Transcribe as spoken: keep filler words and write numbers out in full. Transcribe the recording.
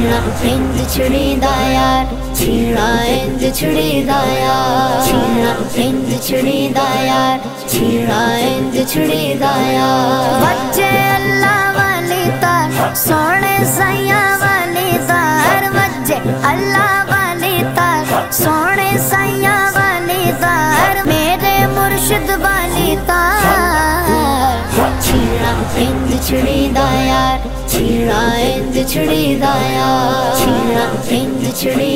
छीना इंज छुड़ी दा यार, छीना इंज छुड़ी दा यार, छीना इंज छुड़ी दा यार, छीना इंज छुड़ी दा यार। बच्चे अल्लाह वाली तार, सोने सैया वाली तार, बच्चे अल्लाह वाली तार, सोने सैया वाली तार, मेरे मुर्शिद वाली तार। छीना इंज छुड़ी दा यार, छीना इंज छुड़ी दा यार, छीना इंज छुड़ी